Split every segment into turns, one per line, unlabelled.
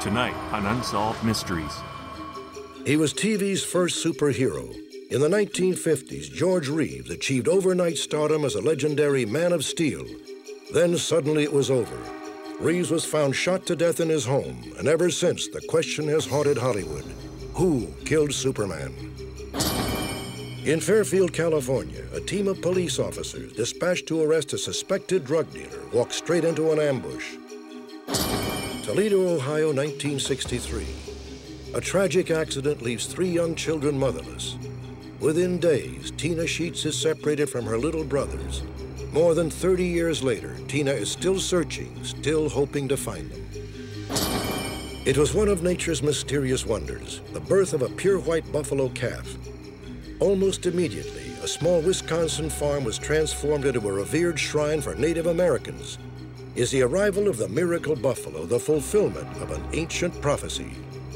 tonight on Unsolved Mysteries.
He was TV's first superhero. In the 1950s, George Reeves achieved overnight stardom as a legendary Man of Steel. Then suddenly it was over. Reeves was found shot to death in his home, and ever since, the question has haunted Hollywood. Who killed Superman? In Fairfield, California, a team of police officers dispatched to arrest a suspected drug dealer walked straight into an ambush. Toledo, Ohio, 1963. A tragic accident leaves 3 young children motherless. Within days, Tina Sheets is separated from her little brothers. More than 30 years later, Tina is still searching, still hoping to find them. It was one of nature's mysterious wonders, the birth of a pure white buffalo calf. Almost immediately, a small Wisconsin farm was transformed into a revered shrine for Native Americans. Is the arrival of the miracle buffalo the fulfillment of an ancient prophecy?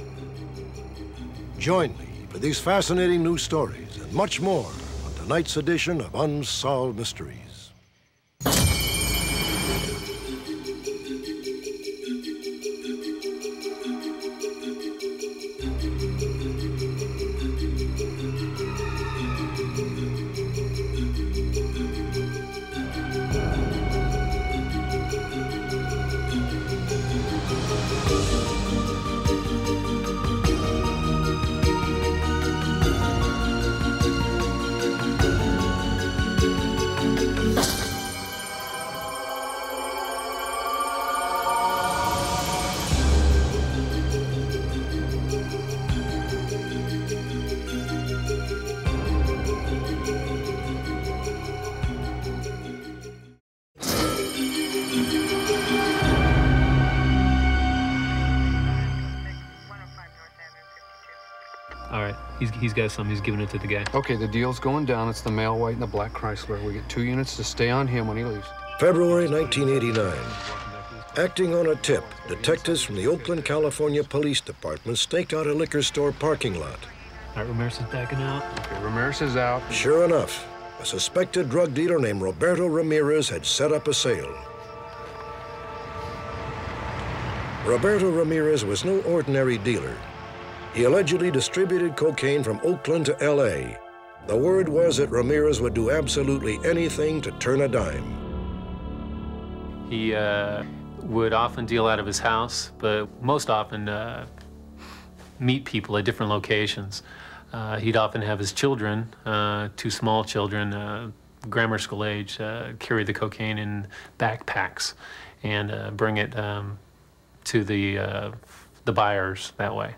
Join me for these fascinating new stories and much more on tonight's edition of Unsolved Mysteries.
He's got some. He's giving it to the guy.
Okay, the deal's going down. It's the male white and the black Chrysler. We get 2 units to stay on him when he leaves.
February 1989. Acting on a tip, detectives from the Oakland, California Police Department staked out a liquor store parking lot.
All right, Ramirez is backing out.
Okay, Ramirez is out.
Sure enough, a suspected drug dealer named Roberto Ramirez had set up a sale. Roberto Ramirez was no ordinary dealer. He allegedly distributed cocaine from Oakland to L.A. The word was that Ramirez would do absolutely anything to turn a dime.
He would often deal out of his house, but most often meet people at different locations. He'd often have his children, 2 small children, grammar school age, carry the cocaine in backpacks and bring it to the buyers that way.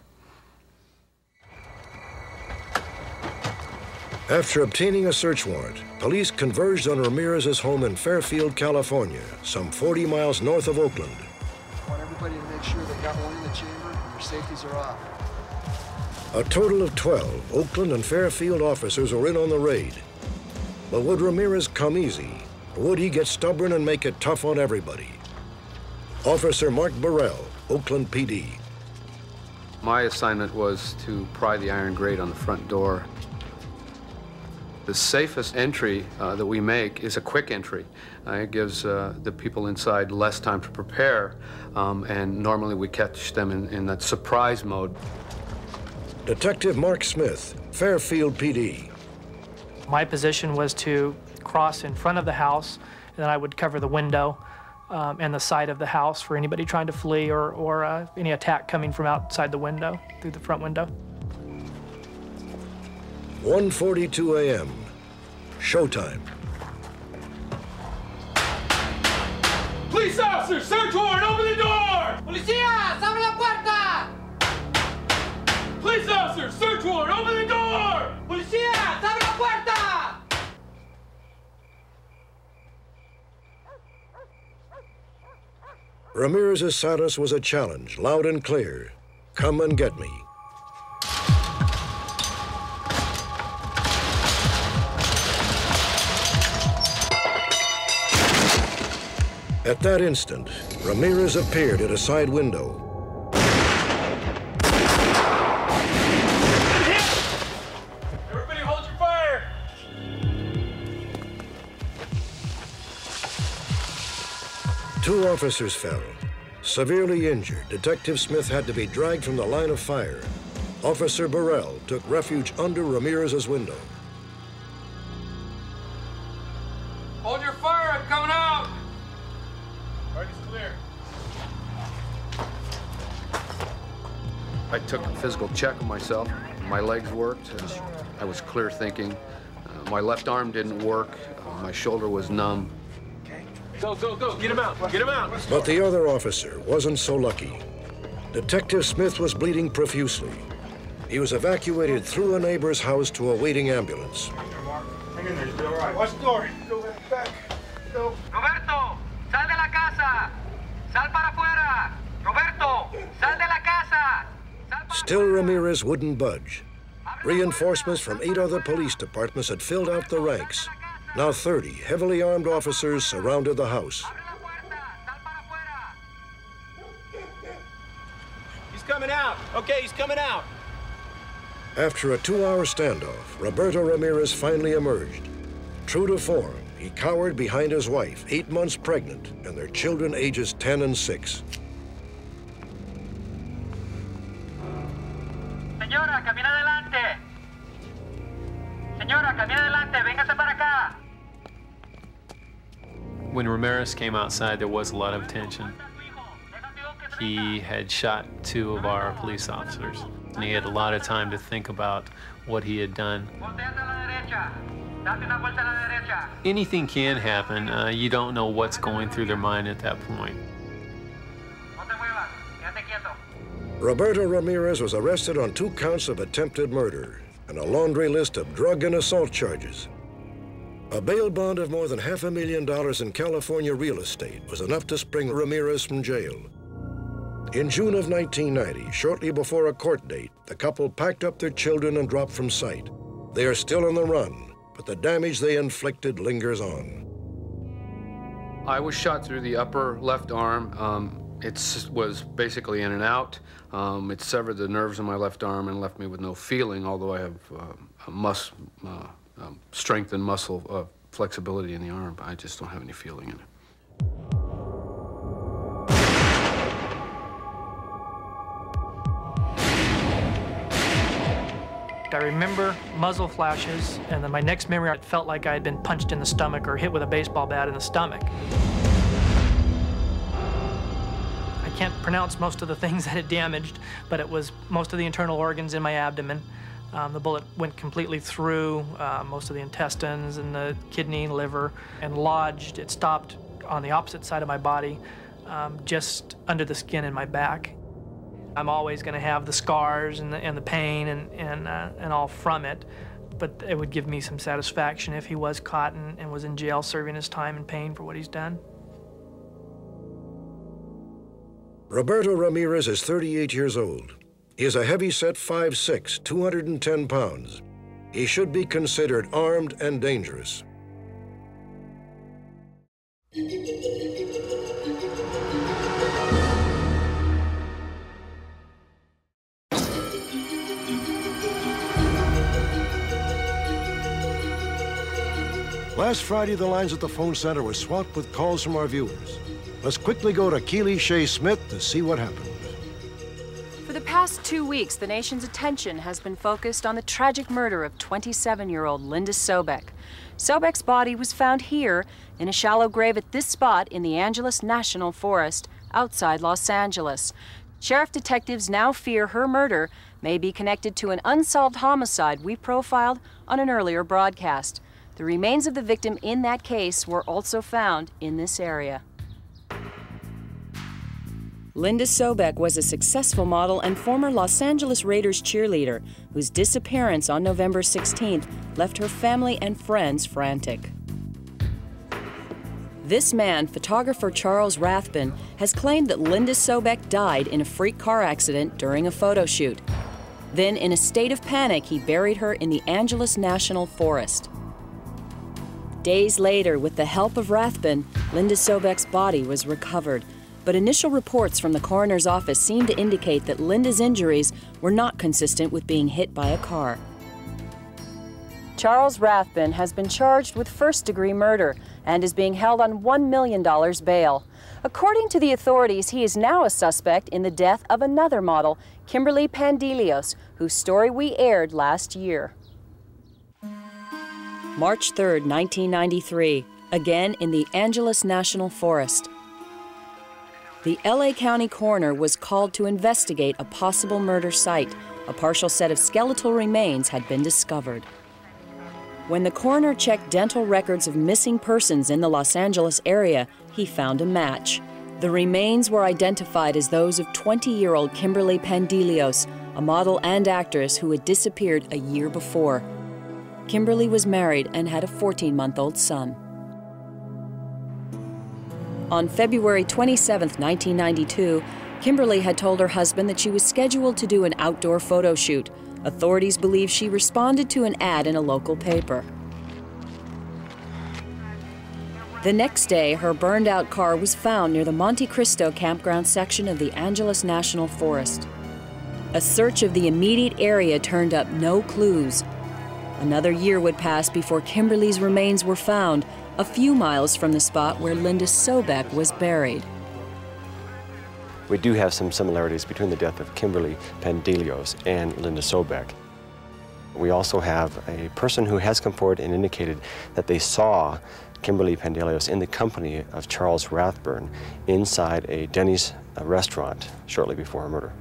After obtaining a search warrant, police converged on Ramirez's home in Fairfield, California, some 40 miles north of Oakland.
I want everybody to make sure they've got one in the chamber and their safeties are off.
A total of 12 Oakland and Fairfield officers were in on the raid. But would Ramirez come easy, or would he get stubborn and make it tough on everybody? Officer Mark Burrell, Oakland PD.
My assignment was to pry the iron grate on the front door. The safest entry that we make is a quick entry. It gives the people inside less time to prepare, and normally we catch them in that surprise mode.
Detective Mark Smith, Fairfield PD.
My position was to cross in front of the house, and then I would cover the window and the side of the house for anybody trying to flee or any attack coming from outside the window, through the front window.
1:42 a.m. Showtime.
Police officer, search warrant, open the door!
Policías, abre la puerta!
Police officer, search warrant, open the door!
Policías, abre la puerta!
Ramirez's silence was a challenge, loud and clear. Come and get me. At that instant, Ramirez appeared at a side window.
Everybody hold your fire!
Two officers fell. Severely injured, Detective Smith had to be dragged from the line of fire. Officer Burrell took refuge under Ramirez's window.
Hold your fire, I'm coming out! Target's clear.
I took a physical check of myself. My legs worked. I was clear thinking. My left arm didn't work. My shoulder was numb.
Go, go, go, get him out, get him out!
But the other officer wasn't so lucky. Detective Smith was bleeding profusely. He was evacuated through a neighbor's house to a waiting ambulance.
Hang in there, you'll be all right. Watch the door. Go back. Go.
Roberto, sal de la casa. Sal para afuera. Roberto, sal de la casa.
Still, Ramirez wouldn't budge. Reinforcements from 8 other police departments had filled out the ranks. Now 30 heavily armed officers surrounded the house.
He's coming out. Okay, he's coming out.
After a 2-hour standoff, Roberto Ramirez finally emerged. True to form, he cowered behind his wife, 8 months pregnant, and their children ages 10 and 6.
Señora, camina adelante. Señora, camina adelante. Véngase para acá.
When Ramirez came outside, there was a lot of tension. He had shot 2 of our police officers, and he had a lot of time to think about what he had done. Anything can happen. You don't know what's going through their mind at that point.
Roberto Ramirez was arrested on 2 counts of attempted murder and a laundry list of drug and assault charges. A bail bond of more than $500,000 in California real estate was enough to spring Ramirez from jail. In June of 1990, shortly before a court date, the couple packed up their children and dropped from sight. They are still on the run, but the damage they inflicted lingers on.
I was shot through the upper left arm. It was basically in and out. It severed the nerves in my left arm and left me with no feeling, although I have strength and muscle flexibility in the arm. I just don't have any feeling in it.
I remember muzzle flashes, and then my next memory, I felt like I had been punched in the stomach or hit with a baseball bat in the stomach. I can't pronounce most of the things that it damaged, but it was most of the internal organs in my abdomen. The bullet went completely through most of the intestines and the kidney, liver, and lodged. It stopped on the opposite side of my body, just under the skin in my back. I'm always going to have the scars and the pain and all from it, but it would give me some satisfaction if he was caught and was in jail serving his time in pain for what he's done.
Roberto Ramirez is 38 years old. He is a heavy-set 5'6", 210 pounds. He should be considered armed and dangerous. Last Friday, the lines at the phone center were swamped with calls from our viewers. Let's quickly go to Keely Shea Smith to see what happened.
For the past 2 weeks, the nation's attention has been focused on the tragic murder of 27-year-old Linda Sobek. Sobek's body was found here in a shallow grave at this spot in the Angeles National Forest outside Los Angeles. Sheriff detectives now fear her murder may be connected to an unsolved homicide we profiled on an earlier broadcast. The remains of the victim in that case were also found in this area. Linda Sobek was a successful model and former Los Angeles Raiders cheerleader whose disappearance on November 16th left her family and friends frantic. This man, photographer Charles Rathbun, has claimed that Linda Sobek died in a freak car accident during a photo shoot. Then, in a state of panic, he buried her in the Angeles National Forest. Days later, with the help of Rathbun, Linda Sobek's body was recovered, but initial reports from the coroner's office seemed to indicate that Linda's injuries were not consistent with being hit by a car. Charles Rathbun has been charged with first-degree murder and is being held on $1 million bail. According to the authorities, he is now a suspect in the death of another model, Kimberly Pandelios, whose story we aired last year. March 3rd, 1993, again in the Angeles National Forest. The LA County coroner was called to investigate a possible murder site. A partial set of skeletal remains had been discovered. When the coroner checked dental records of missing persons in the Los Angeles area, he found a match. The remains were identified as those of 20-year-old Kimberly Pandelios, a model and actress who had disappeared a year before. Kimberly was married and had a 14-month-old son. On February 27, 1992, Kimberly had told her husband that she was scheduled to do an outdoor photo shoot. Authorities believe she responded to an ad in a local paper. The next day, her burned-out car was found near the Monte Cristo campground section of the Angeles National Forest. A search of the immediate area turned up no clues. Another year would pass before Kimberly's remains were found, a few miles from the spot where Linda Sobek was buried.
We do have some similarities between the death of Kimberly Pandelios and Linda Sobek. We also have a person who has come forward and indicated that they saw Kimberly Pandelios in the company of Charles Rathbun inside a Denny's restaurant shortly before her murder.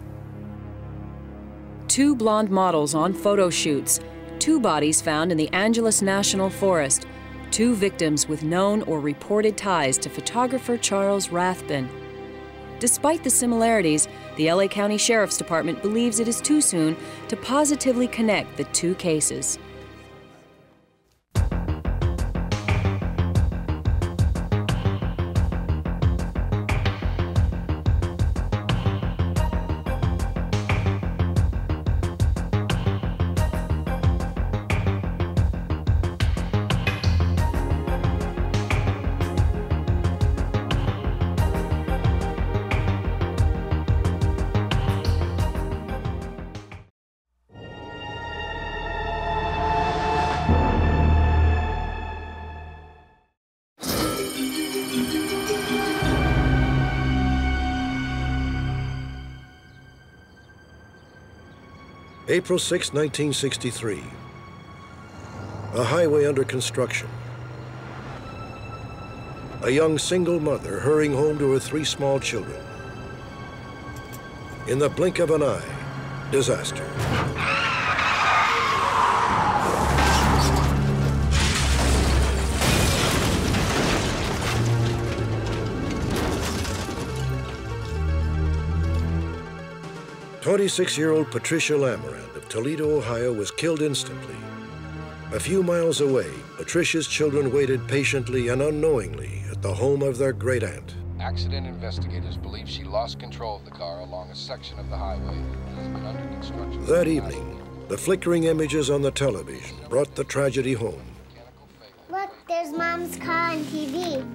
Two blonde models on photo shoots, two bodies found in the Angeles National Forest, two victims with known or reported ties to photographer Charles Rathbun. Despite the similarities, the LA County Sheriff's Department believes it is too soon to positively connect the two cases.
April 6, 1963. A highway under construction. A young single mother hurrying home to her 3 small children. In the blink of an eye, disaster. "26-year-old Patricia Lamarand of Toledo, Ohio, was killed instantly. A few miles away, Patricia's children waited patiently and unknowingly at the home of their great-aunt.
Accident investigators believe she lost control of the car along a section of the highway that has been under construction.
That evening, the flickering images on the television brought the tragedy home.
Look, there's Mom's car on TV.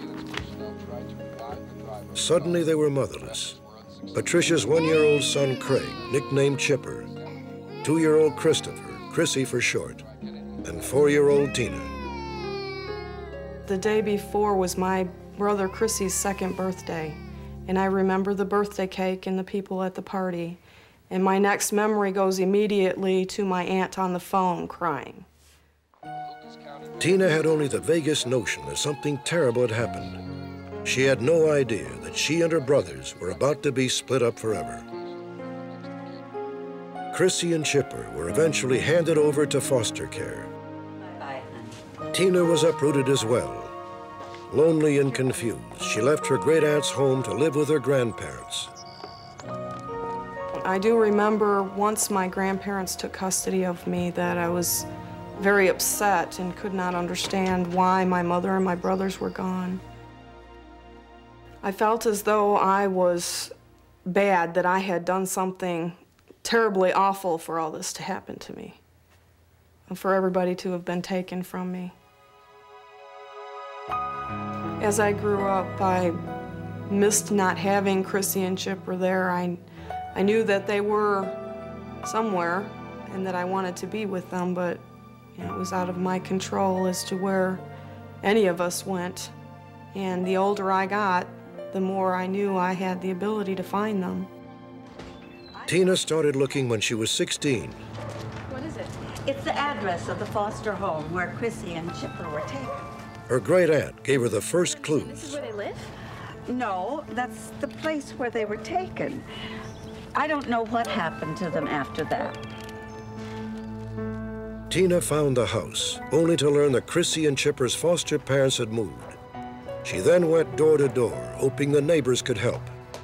Suddenly, they were motherless. Patricia's 1-year-old son, Craig, nicknamed Chipper, 2-year-old Christopher, Chrissy for short, and 4-year-old Tina.
The day before was my brother Chrissy's 2nd birthday, and I remember the birthday cake and the people at the party. And my next memory goes immediately to my aunt on the phone crying.
Tina had only the vaguest notion that something terrible had happened. She had no idea that she and her brothers were about to be split up forever. Chrissy and Chipper were eventually handed over to foster care. Tina was uprooted as well. Lonely and confused, she left her great-aunt's home to live with her grandparents.
I do remember once my grandparents took custody of me that I was very upset and could not understand why my mother and my brothers were gone. I felt as though I was bad, that I had done something terribly awful for all this to happen to me, and for everybody to have been taken from me. As I grew up, I missed not having Chrissy and Chipper there. I knew that they were somewhere and that I wanted to be with them, but And it was out of my control as to where any of us went. And the older I got, the more I knew I had the ability to find them.
Tina started looking when she was 16.
What is it? It's the address of the foster home where Chrissy and Chipper were taken.
Her great-aunt gave her the first clues.
This is where they live? No, that's the place where they were taken. I don't know what happened to them after that.
Tina found the house, only to learn that Chrissy and Chipper's foster parents had moved. She then went door to door, hoping the neighbors could help.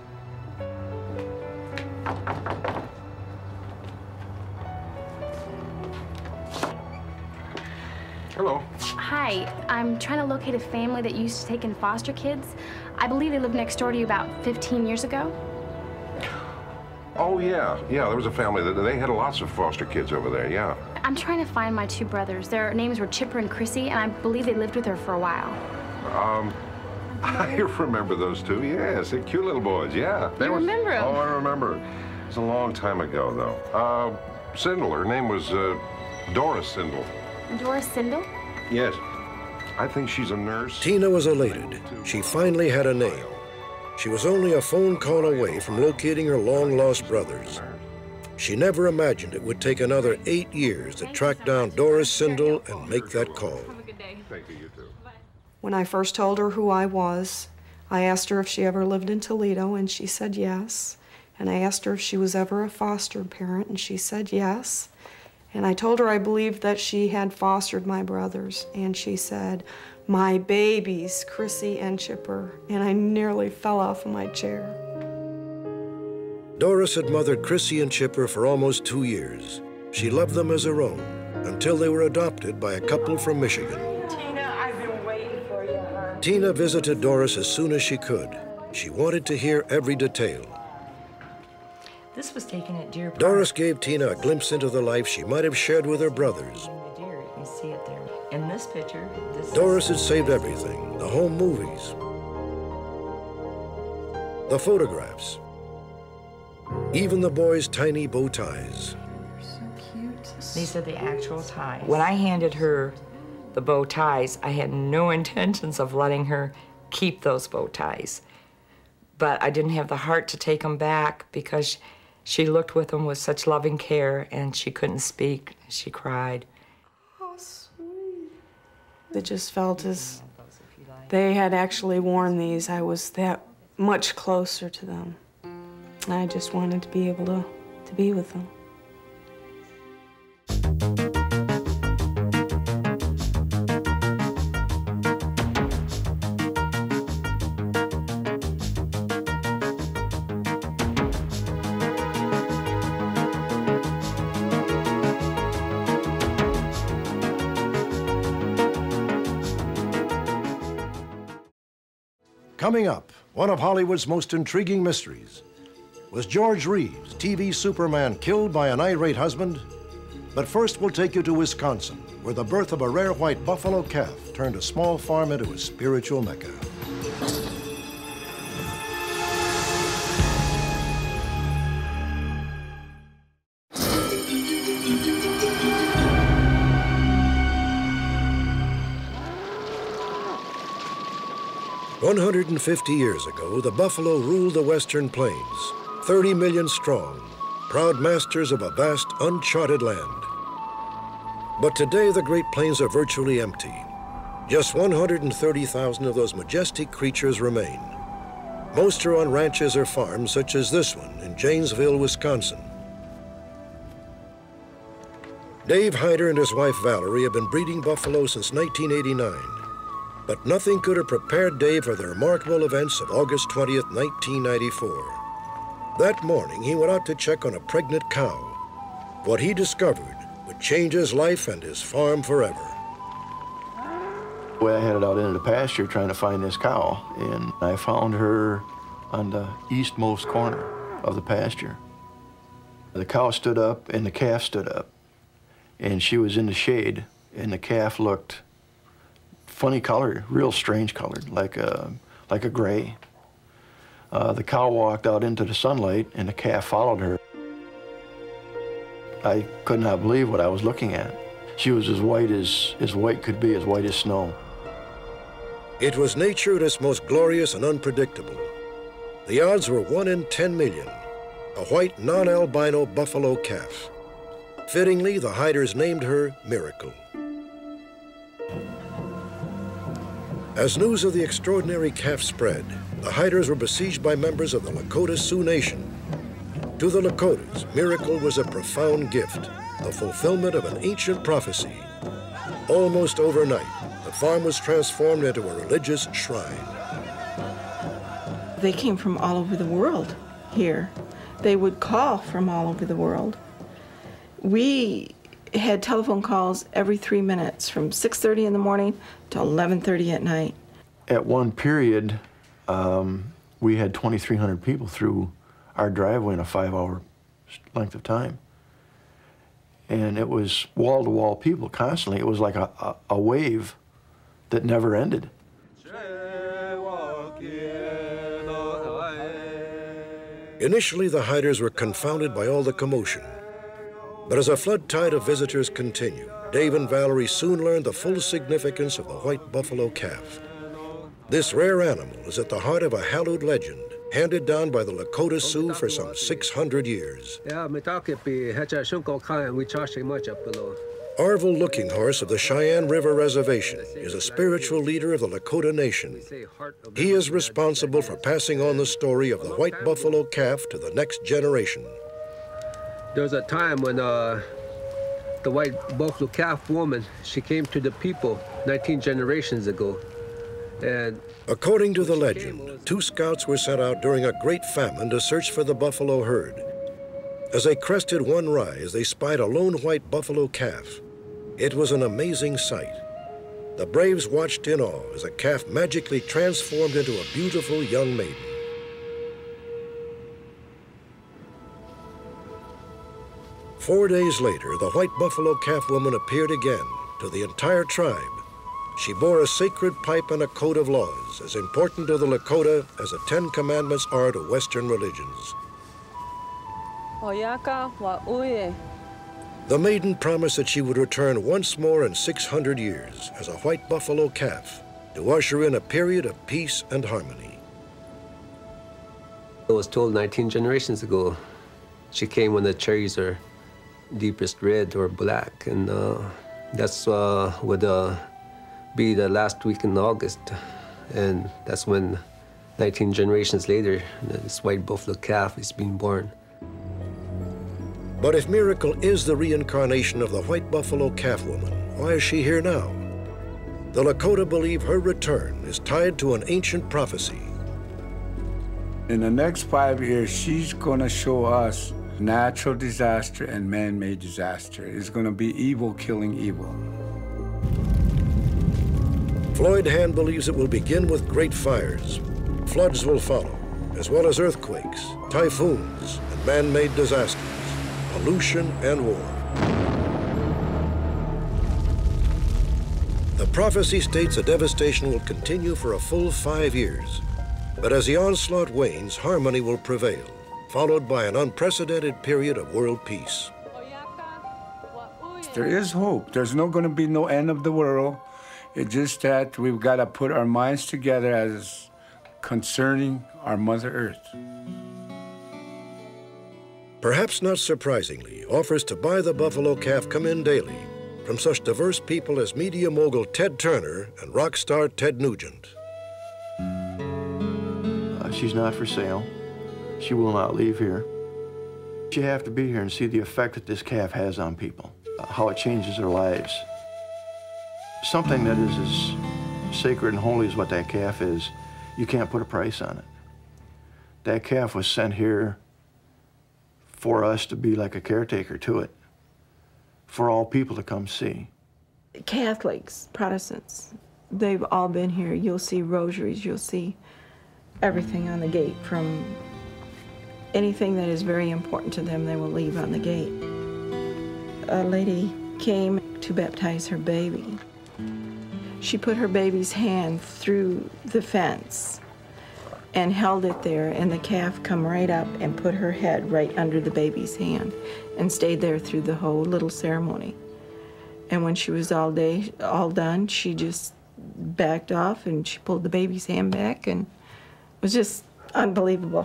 Hello.
Hi, I'm trying to locate a family that used to take in foster kids. I believe they lived next door to you about 15 years ago.
Oh, yeah. Yeah, there was a family that they had lots of foster kids over there, yeah.
I'm trying to find my two brothers. Their names were Chipper and Chrissy, and I believe they lived with her for a while.
I remember those two, yes. They're cute little boys, yeah.
You remember them?
Oh, I remember. It was a long time ago, though. Sindel, her name was Doris Sindel.
Doris Sindel?
Yes. I think she's a nurse.
Tina was elated. She finally had a name. She was only a phone call away from locating her long-lost brothers. She never imagined it would take another 8 years to track down Doris Sindel and make that call.
Thank you, you too.
When I first told her who I was, I asked her if she ever lived in Toledo, and she said yes. And I asked her if she was ever a foster parent, and she said yes. And I told her I believed that she had fostered my brothers, and she said, "My babies, Chrissy and Chipper," and I nearly fell off of my chair.
Doris had mothered Chrissy and Chipper for almost 2 years. She loved them as her own until they were adopted by a couple from Michigan.
Tina, I've been waiting for you, hon.
Tina visited Doris as soon as she could. She wanted to hear every detail.
This was taken at Deer Park.
Doris gave Tina a glimpse into the life she might have shared with her brothers.
The deer, you can see it there. In this picture,
Doris had saved everything, the home movies, the photographs, even the boys' tiny bow ties.
so cute. These are the actual ties. When I handed her the bow ties, I had no intentions of letting her keep those bow ties. But I didn't have the heart to take them back because she looked with them with such loving care, and she couldn't speak. She cried.
How sweet. It just felt as they had actually worn these. I was that much closer to them. I just wanted to be able to be with them.
Coming up, one of Hollywood's most intriguing mysteries. Was George Reeves, TV Superman, killed by an irate husband? But first, we'll take you to Wisconsin, where the birth of a rare white buffalo calf turned a small farm into a spiritual mecca. "150 years ago, the buffalo ruled the Western Plains, 30 million strong, proud masters of a vast, uncharted land. But today, the Great Plains are virtually empty. Just 130,000 of those majestic creatures remain. Most are on ranches or farms, such as this one in Janesville, Wisconsin. Dave Hyder and his wife Valerie have been breeding buffalo since 1989. But nothing could have prepared Dave for the remarkable events of August 20th, 1994. That morning, he went out to check on a pregnant cow. What he discovered would change his life and his farm forever.
Well, I headed out into the pasture trying to find this cow, and I found her on the eastmost corner of the pasture. The cow stood up and the calf stood up, and she was in the shade, and the calf looked funny color, real strange colored, like a gray. The cow walked out into the sunlight, and the calf followed her. I could not believe what I was looking at. She was as white could be, as white as snow.
It was nature at its most glorious and unpredictable. The odds were 1 in 10 million, a white non-albino buffalo calf. Fittingly, the hiders named her Miracle. As news of the extraordinary calf spread, the hiders were besieged by members of the Lakota Sioux Nation. To the Lakotas, Miracle was a profound gift, the fulfillment of an ancient prophecy. Almost overnight, the farm was transformed into a religious shrine.
They came from all over the world here. They would call from all over the world. We had telephone calls every 3 minutes from 6:30 in the morning to 11:30 at night.
At one period, we had 2,300 people through our driveway in a 5-hour length of time. And it was wall-to-wall people constantly. It was like a wave that never ended.
Initially, the hiders were confounded by all the commotion. But as a flood tide of visitors continued, Dave and Valerie soon learned the full significance of the white buffalo calf. This rare animal is at the heart of a hallowed legend handed down by the Lakota Sioux for some 600 years. Arvil Looking Horse of the Cheyenne River Reservation is a spiritual leader of the Lakota Nation. He is responsible for passing on the story of the white buffalo calf to the next generation.
There was a time when the white buffalo calf woman, she came to the people 19 generations ago. And
according to the legend, 2 scouts were sent out during a great famine to search for the buffalo herd. As they crested one rise, they spied a lone white buffalo calf. It was an amazing sight. The braves watched in awe as the calf magically transformed into a beautiful young maiden. Four days later, the white buffalo calf woman appeared again to the entire tribe. She bore a sacred pipe and a code of laws as important to the Lakota as the 10 Commandments are to Western religions. The maiden promised that she would return once more in 600 years as a white buffalo calf to usher in a period of peace and harmony.
I was told 19 generations ago, she came when the cherries are deepest red or black, and that's would be the last week in August, and that's when 19 generations later, this white buffalo calf is being born.
But if Miracle is the reincarnation of the white buffalo calf woman, why is she here now? The Lakota believe her return is tied to an ancient prophecy.
In the next 5 years, she's going to show us natural disaster and man-made disaster. It's going to be evil killing evil.
Floyd Hand believes it will begin with great fires. Floods will follow, as well as earthquakes, typhoons, and man-made disasters, pollution and war. The prophecy states the devastation will continue for a full 5 years. But as the onslaught wanes, harmony will prevail, followed by an unprecedented period of world peace.
There is hope. There's not going to be no end of the world. It's just that we've got to put our minds together as concerning our Mother Earth.
Perhaps not surprisingly, offers to buy the buffalo calf come in daily from such diverse people as media mogul Ted Turner and rock star Ted Nugent.
She's not for sale. She will not leave here. You have to be here and see the effect that this calf has on people, how it changes their lives. Something that is as sacred and holy as what that calf is, you can't put a price on it. That calf was sent here for us to be like a caretaker to it, for all people to come see.
Catholics, Protestants, they've all been here. You'll see rosaries, you'll see everything on the gate, from anything that is very important to them, they will leave on the gate. A lady came to baptize her baby. She put her baby's hand through the fence and held it there, and the calf come right up and put her head right under the baby's hand and stayed there through the whole little ceremony. And when she was all done, she just backed off and she pulled the baby's hand back, and it was just unbelievable.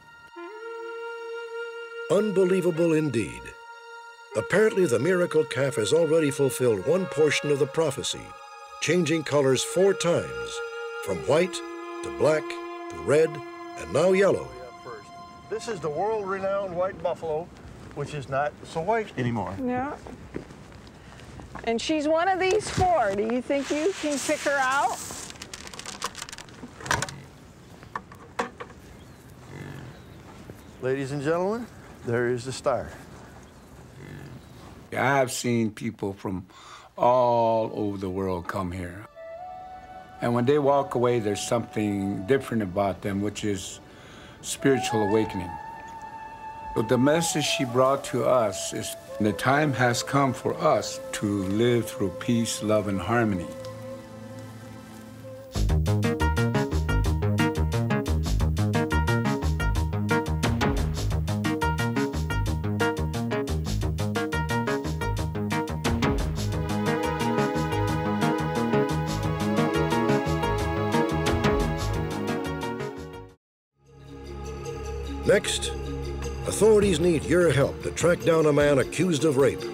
Unbelievable indeed. Apparently, the miracle calf has already fulfilled one portion of the prophecy, changing colors 4 times, from white to black to red and now yellow.
This is the world-renowned white buffalo, which is not so white anymore.
Yeah. And she's one of these 4. Do you think you can pick her out?
Ladies and gentlemen, there is the star.
I've seen people from all over the world come here. And when they walk away, there's something different about them, which is spiritual awakening. But the message she brought to us is the time has come for us to live through peace, love, and harmony.
Next, authorities need your help to track down a man accused of rape.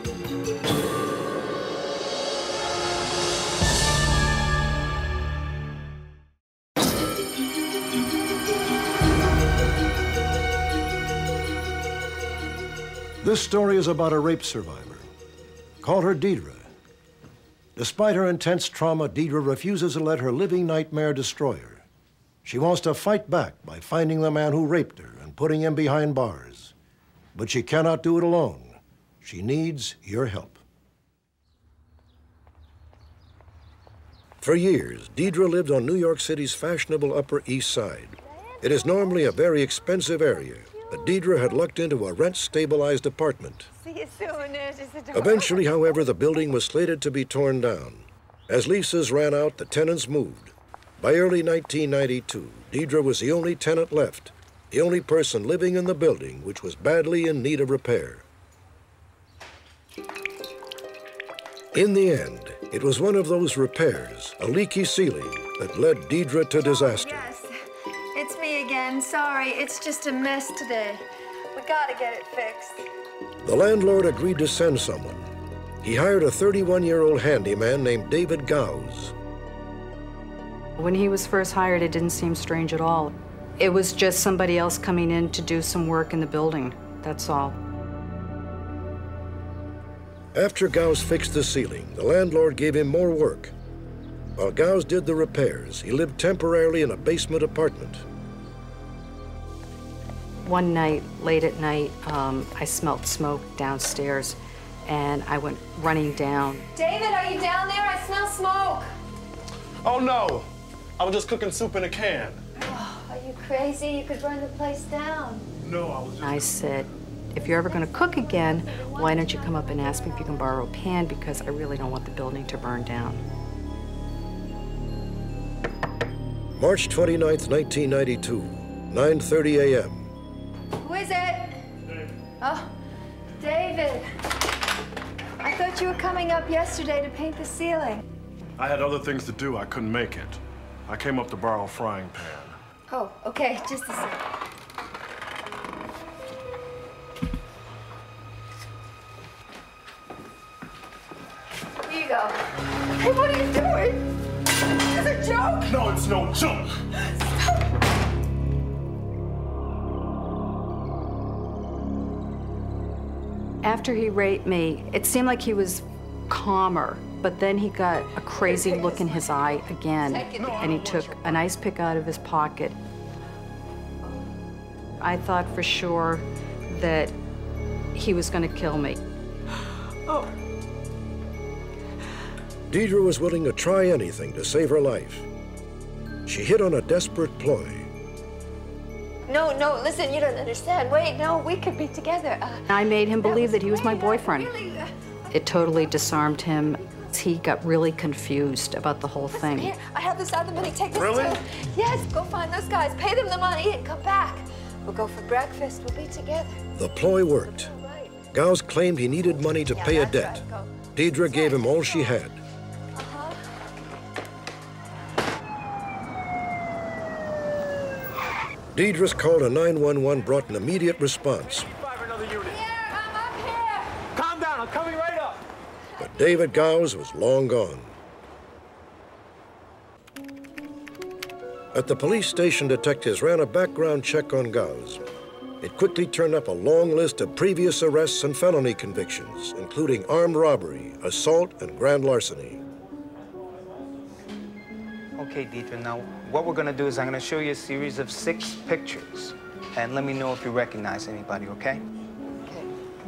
This story is about a rape survivor. Call her Deidre. Despite her intense trauma, Deidre refuses to let her living nightmare destroy her. She wants to fight back by finding the man who raped her and putting him behind bars. But she cannot do it alone. She needs your help. For years, Deidre lived on New York City's fashionable Upper East Side. It is normally a very expensive area, but Deidre had lucked into a rent-stabilized apartment.
See you soon.
Eventually, however, the building was slated to be torn down. As leases ran out, the tenants moved. By early 1992, Deidre was the only tenant left, the only person living in the building, which was badly in need of repair. In the end, it was one of those repairs, a leaky ceiling, that led Deidre to disaster.
Yes, it's me again. Sorry, it's just a mess today. We gotta get it fixed.
The landlord agreed to send someone. He hired a 31-year-old handyman named David Gowes.
When he was first hired, it didn't seem strange at all. It was just somebody else coming in to do some work in the building, that's all.
After Gowes fixed the ceiling, the landlord gave him more work. While Gowes did the repairs, he lived temporarily in a basement apartment.
One night, late at night, I smelled smoke downstairs, and I went running down.
David, are you down there? I smell smoke.
Oh, no. I was just cooking soup in a can.
Oh, are you crazy? You could burn the place down.
No, I was just...
I said, if you're ever going to cook again, why don't you come up and ask me if you can borrow a pan, because I really don't want the building to burn down.
March 29th, 1992, 9:30 a.m.
Who is it? David. Oh, David. I thought you were coming up yesterday to paint the ceiling.
I had other things to do. I couldn't make it. I came up to borrow a frying pan.
Oh, okay, just a second. Here you go. Hey, what are you doing? It's a joke!
No, it's no joke!
After he raped me, it seemed like he was calmer, but then he got a crazy look in his eye again, and he took an ice pick out of his pocket. I thought for sure that he was going to kill me.
Oh.
Deidre was willing to try anything to save her life. She hit on a desperate ploy.
No, listen, you don't understand. Wait, no, we could be together.
I made him believe that he was my boyfriend. It totally disarmed him. He got really confused about the whole thing.
Here, I have this other money. Take this
Really?
too. Yes, go find those guys. Pay them the money and come back. We'll go for breakfast. We'll be together.
The ploy worked. Gowes claimed he needed money to pay a debt. Deidre gave him all she had. Deidre's call to 911 brought an immediate response.
Calm down, I'm coming right up.
But David Gowes was long gone. At the police station, detectives ran a background check on Gowes. It quickly turned up a long list of previous arrests and felony convictions, including armed robbery, assault, and grand larceny.
Okay, Deidre, now what we're gonna do is I'm gonna show you a series of 6 pictures, and let me know if you recognize anybody, okay?
Okay.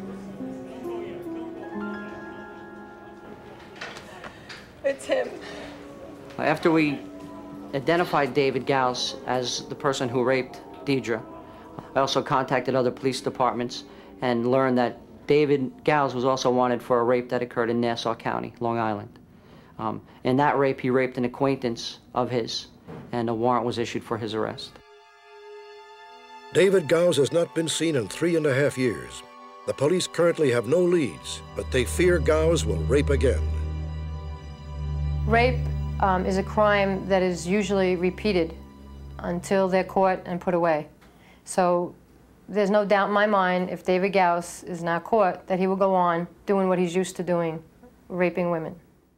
It's him.
After we identified David Gowes as the person who raped Deidre, I also contacted other police departments and learned that David Gowes was also wanted for a rape that occurred in Nassau County, Long Island. In that rape, he raped an acquaintance of his, and a warrant was issued for his arrest.
David Gowes has not been seen in 3.5 years. The police currently have no leads, but they fear Gowes will rape again.
Rape is a crime that is usually repeated until they're caught and put away. So there's no doubt in my mind, if David Gowes is not caught, that he will go on doing what he's used to doing, raping women.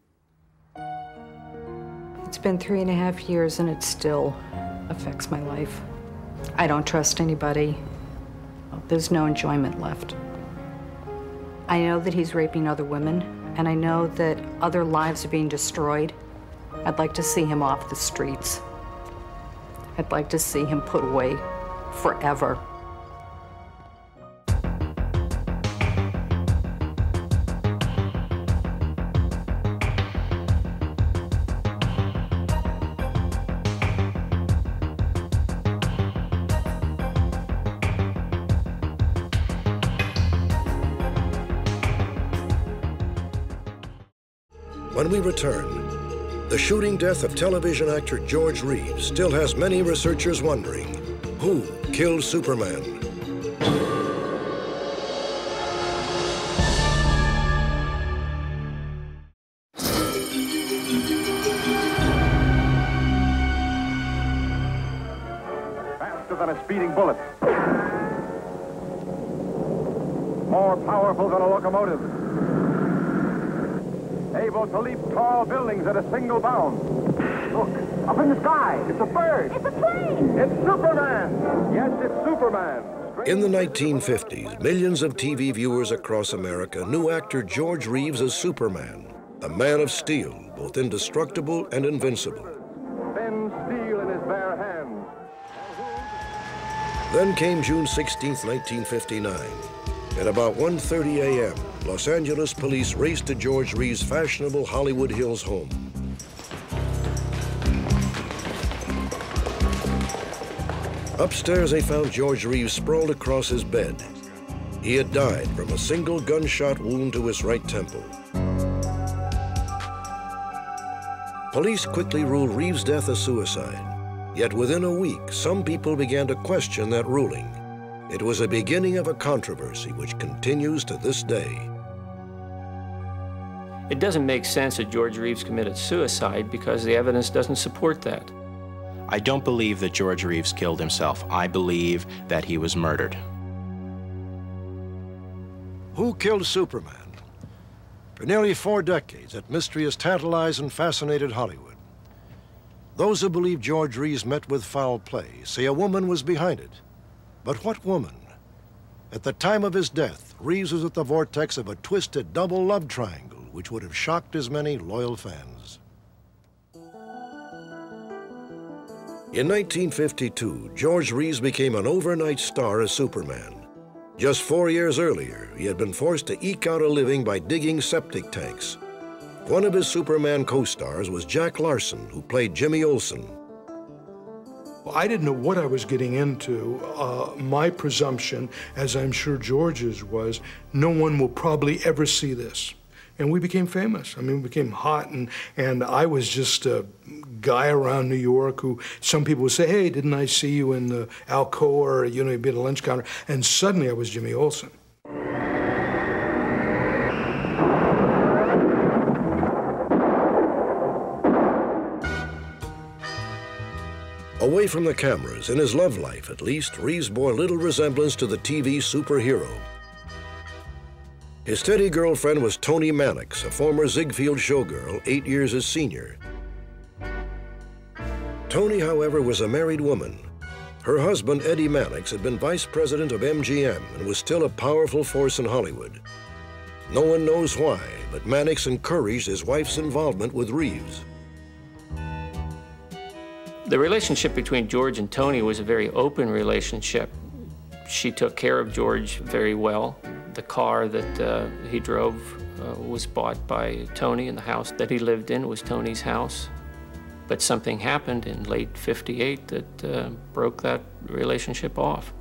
It's been 3.5 years and it still affects my life. I don't trust anybody. There's no enjoyment left. I know that he's raping other women, and I know that other lives are being destroyed. I'd like to see him off the streets. I'd like to see him put away forever.
When we return, the shooting death of television actor George Reeves still has many researchers wondering, who killed Superman?
Faster than a speeding bullet. More powerful than a locomotive. Able to leap tall buildings at a single bound. Look, up in the sky, it's a bird. It's a plane. It's Superman. Yes, it's Superman.
In the 1950s, millions of TV viewers across America knew actor George Reeves as Superman, the Man of Steel, both indestructible and invincible.
Then steel in his bare hands.
Then came June 16th, 1959. At about 1:30 a.m., Los Angeles police raced to George Reeves' fashionable Hollywood Hills home. Upstairs, they found George Reeves sprawled across his bed. He had died from a single gunshot wound to his right temple. Police quickly ruled Reeves' death a suicide. Yet within a week, some people began to question that ruling. It was the beginning of a controversy which continues to this day.
It doesn't make sense that George Reeves committed suicide because the evidence doesn't support that.
I don't believe that George Reeves killed himself. I believe that he was murdered.
Who killed Superman? For nearly 4 decades, that mystery has tantalized and fascinated Hollywood. Those who believe George Reeves met with foul play say a woman was behind it. But what woman? At the time of his death, Reeves was at the vortex of a twisted double love triangle, which would have shocked his many loyal fans. In 1952, George Reeves became an overnight star as Superman. Just 4 years earlier, he had been forced to eke out a living by digging septic tanks. One of his Superman co-stars was Jack Larson, who played Jimmy Olsen.
I didn't know what I was getting into. My presumption, as I'm sure George's was, no one will probably ever see this. And we became famous. I mean, we became hot, and I was just a guy around New York who some people would say, hey, didn't I see you in the Alcoa, or, you know, you'd be at a lunch counter, and suddenly I was Jimmy Olsen.
Away from the cameras, in his love life at least, Reeves bore little resemblance to the TV superhero. His steady girlfriend was Toni Mannix, a former Ziegfeld showgirl, 8 years his senior. Toni, however, was a married woman. Her husband, Eddie Mannix, had been vice president of MGM and was still a powerful force in Hollywood. No one knows why, but Mannix encouraged his wife's involvement with Reeves.
The relationship between George and Toni was a very open relationship. She took care of George very well. The car that he drove was bought by Toni, and the house that he lived in was Toni's house. But something happened in late '58 that broke that relationship off.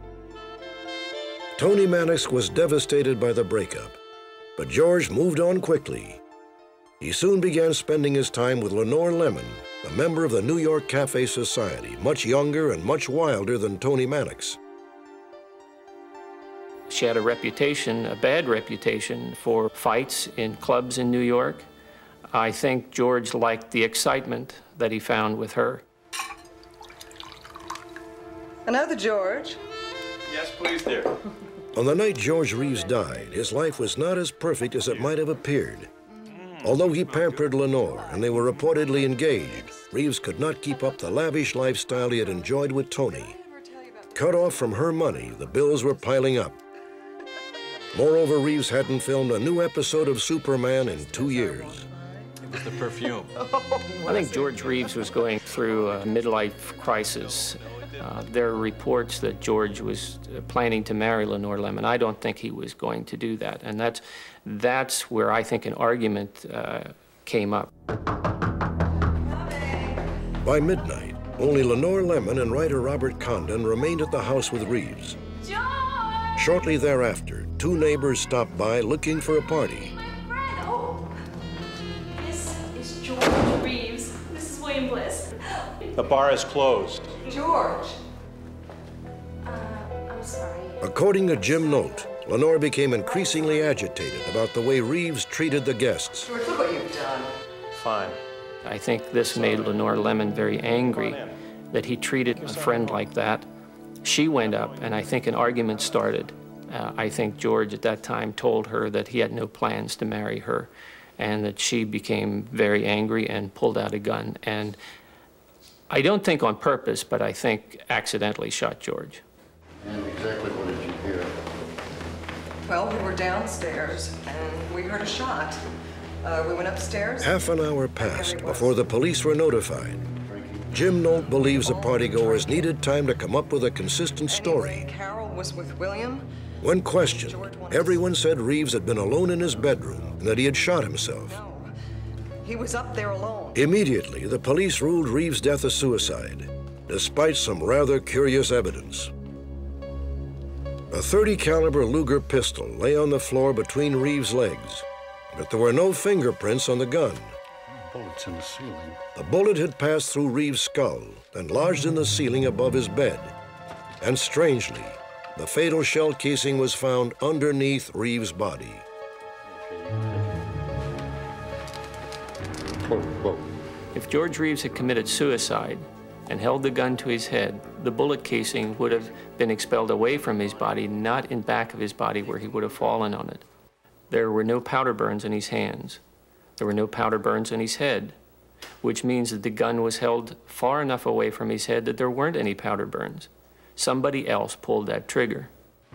Toni Mannix was devastated by the breakup, but George moved on quickly. He soon began spending his time with Lenore Lemon, a member of the New York Cafe Society, much younger and much wilder than Toni Mannix.
She had a reputation, a bad reputation, for fights in clubs in New York. I think George liked the excitement that he found with her.
Another George?
Yes, please, dear.
On the night George Reeves died, his life was not as perfect as it might have appeared. Although he pampered Lenore and they were reportedly engaged, Reeves could not keep up the lavish lifestyle he had enjoyed with Toni. Cut off from her money, the bills were piling up. Moreover, Reeves hadn't filmed a new episode of Superman in 2 years.
It was the perfume.
I think George Reeves was going through a midlife crisis. There are reports that George was planning to marry Lenore Lemon. I don't think he was going to do that, and that's where I think an argument came up.
By midnight, only Lenore Lemon and writer Robert Condon remained at the house with Reeves. Shortly thereafter, 2 neighbors stopped by looking for a party.
Oh, this is George Reeves. This is William Bliss.
The bar is closed.
George.
I'm sorry.
According to Jim Note, Lenore became increasingly agitated about the way Reeves treated the guests.
George, look what you've done.
Fine.
I think this made Lenore Lemon very angry that he treated a friend like that. She went up, and I think an argument started. I think George at that time told her that he had no plans to marry her, and that she became very angry and pulled out a gun. And I don't think on purpose, but I think accidentally shot George.
And exactly what did you hear?
Well, we were downstairs, and we heard a shot. We went upstairs.
Half an hour passed before the police were notified. Jim Nolt believes the partygoers needed time to come up with a consistent story.
Carol was with William.
When questioned, everyone said Reeves had been alone in his bedroom and that he had shot himself.
No, he was up there alone.
Immediately, the police ruled Reeves' death a suicide, despite some rather curious evidence. A .30 caliber Luger pistol lay on the floor between Reeves' legs, but there were no fingerprints on the gun.
Bullets in the ceiling.
The bullet had passed through Reeves' skull and lodged in the ceiling above his bed. And strangely, the fatal shell casing was found underneath Reeves' body.
If George Reeves had committed suicide and held the gun to his head, the bullet casing would have been expelled away from his body, not in back of his body where he would have fallen on it. There were no powder burns in his hands. There were no powder burns in his head, which means that the gun was held far enough away from his head that there weren't any powder burns. Somebody else pulled that trigger.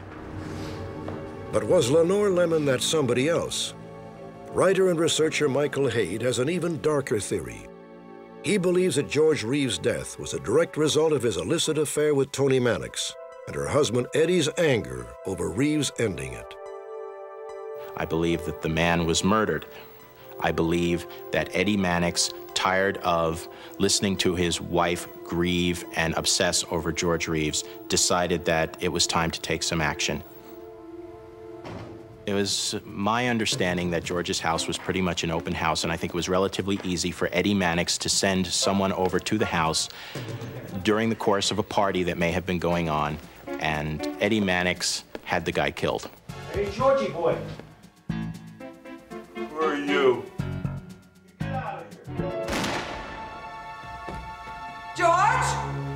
But was Lenore Lemon that somebody else? Writer and researcher Michael Haid has an even darker theory. He believes that George Reeves' death was a direct result of his illicit affair with Toni Mannix and her husband Eddie's anger over Reeves ending it.
I believe that the man was murdered. I believe that Eddie Mannix, tired of listening to his wife grieve and obsess over George Reeves, decided that it was time to take some action. It was my understanding that George's house was pretty much an open house, and I think it was relatively easy for Eddie Mannix to send someone over to the house during the course of a party that may have been going on, and Eddie Mannix had the guy killed.
Hey, Georgie boy. Who are you?
George?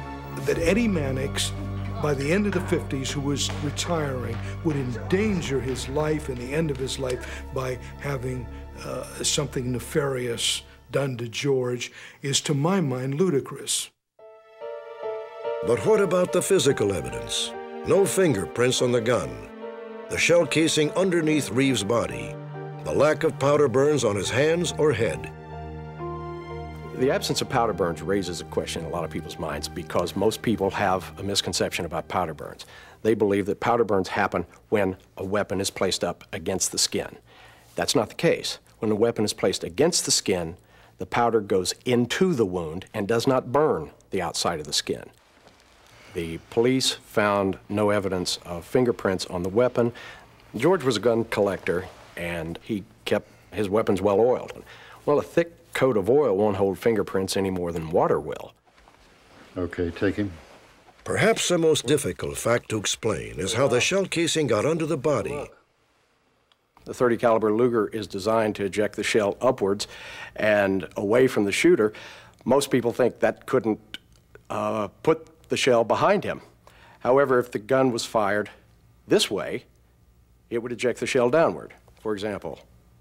that Eddie Mannix, by the end of the 50s, who was retiring, would endanger his life and the end of his life by having something nefarious done to George is, to my mind, ludicrous.
But what about the physical evidence? No fingerprints on the gun, the shell casing underneath Reeves' body, the lack of powder burns on his hands or head.
The absence of powder burns raises a question in a lot of people's minds because most people have a misconception about powder burns. They believe that powder burns happen when a weapon is placed up against the skin. That's not the case. When a weapon is placed against the skin, the powder goes into the wound and does not burn the outside of the skin. The police found no evidence of fingerprints on the weapon. George was a gun collector, and he kept his weapons well oiled. Well, a thick coat of oil won't hold fingerprints any more than water will.
Okay, take him.
Perhaps the most difficult fact to explain is how the shell casing got under the body.
The .30 caliber Luger is designed to eject the shell upwards and away from the shooter. Most people think that couldn't put the shell behind him. However, if the gun was fired this way, it would eject the shell downward. For example,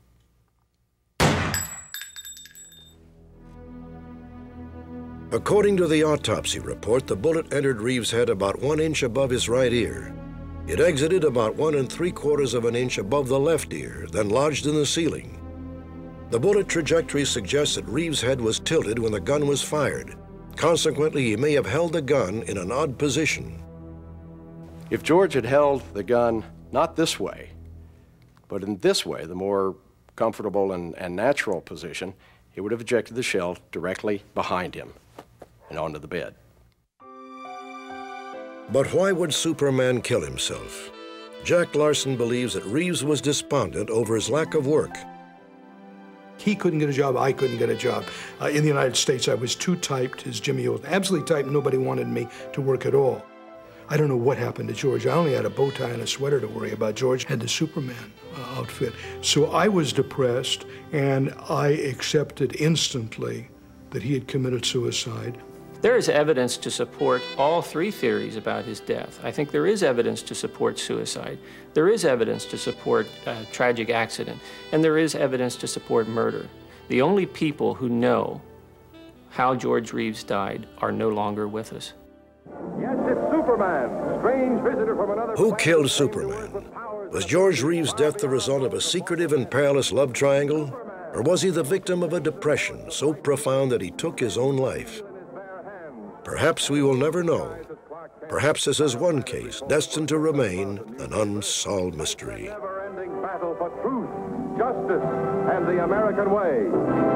according to the autopsy report, the bullet entered Reeves' head about 1 inch above his right ear. It exited about 1 3/4 of an inch above the left ear, then lodged in the ceiling. The bullet trajectory suggests that Reeves' head was tilted when the gun was fired. Consequently, he may have held the gun in an odd position.
if George had held the gun not this way, but in this way, the more comfortable and natural position, he would have ejected the shell directly behind him and onto the bed.
But why would Superman kill himself? Jack Larson believes that Reeves was despondent over his lack of work.
He couldn't get a job, I couldn't get a job. In the United States, I was too typed, as Jimmy Olsen. Absolutely typed, nobody wanted me to work at all. I don't know what happened to George. I only had a bow tie and a sweater to worry about. George had the Superman outfit. So I was depressed, and I accepted instantly that he had committed suicide.
There is evidence to support all three theories about his death. I think there is evidence to support suicide. There is evidence to support a tragic accident. And there is evidence to support murder. The only people who know how George Reeves died are no longer with us.
Yes, it's Superman, strange visitor from another...
Who killed Superman? Was George Reeves' death the result of a secretive and perilous love triangle? Or was he the victim of a depression so profound that he took his own life? Perhaps we will never know. Perhaps this is one case destined to remain an unsolved mystery.
Never-ending battle for truth, justice, and the American way.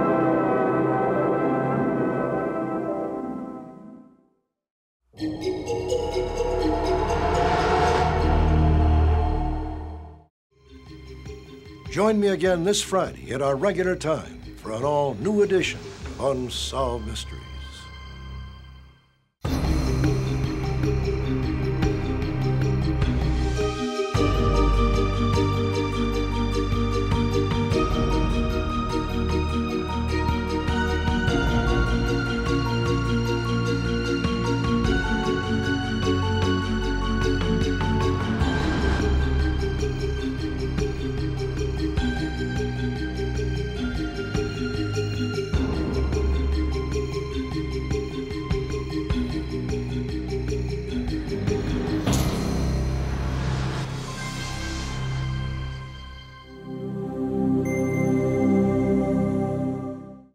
Join me again this Friday at our regular time for an all-new edition of Unsolved Mysteries.